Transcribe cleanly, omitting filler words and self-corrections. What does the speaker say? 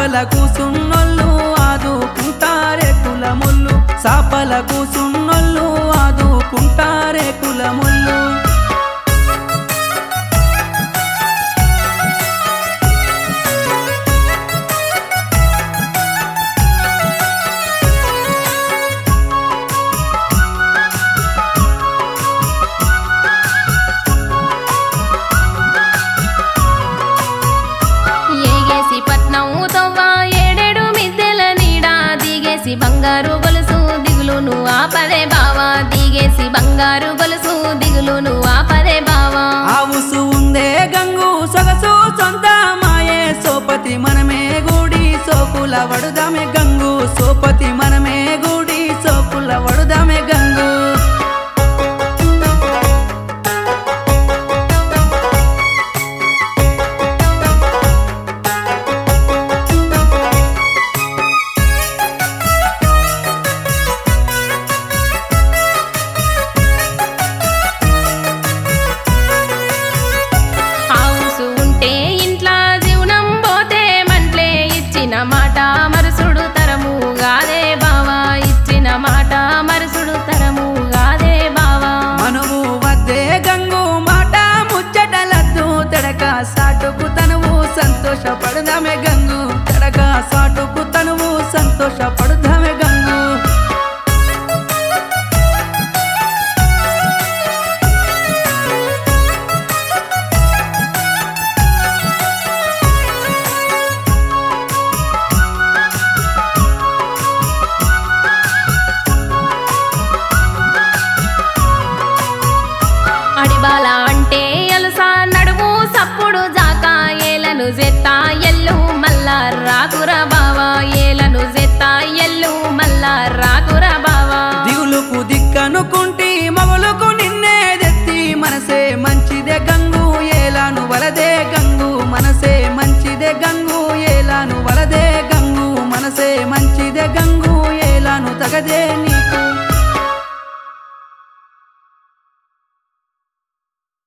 సాపల కూసున్నోళ్ళు ఆదుకుంటారే కులముళ్ళు సాపల కూసున్నోళ్ళు ఆదుకుంటారే కులముళ్ళు బంగారు గొలుసు దిగులును ఆపదే బావా దిగేసి బంగారు గొలుసు దిగులును ఆపదే బావా ఆవుసు ఉందే గంగు సొగసు సొంత మాయే సోపతి మనమే గూడి సోకుల వడుదామే గంగు సోపతి మనమే గూడి సోకుల వడుదామే గంగు మాట మరుసుడు తరము గాదే బావా ఇచ్చిన మాట మరుసుడు తరము గాదే బావా మనువు వద్దే గంగు మాట ముచ్చటలద్దు తడక సాటుకు తనువు సంతోషపడదామే గంగు తడక సాటుకు తనువు సంతోషపడదామే గంగు అడిబాల అంటే అలసా నడుము సప్పుడు జాకా ఏలను జెత్తా ఎల్లు మల్లా రాకురా బావా ఏలను జెత్తా ఎల్లు మల్లా రాకురా బావా దిగులుకు దిక్కనుకుంటి మగులుకు నిన్నే దెత్తి మనసే మంచిదే గంగు ఏలాను వలదే గంగు మనసే మంచిదే గంగు ఏలాను వలదే గంగు మనసే మంచిదే గంగు ఏలాను తగదే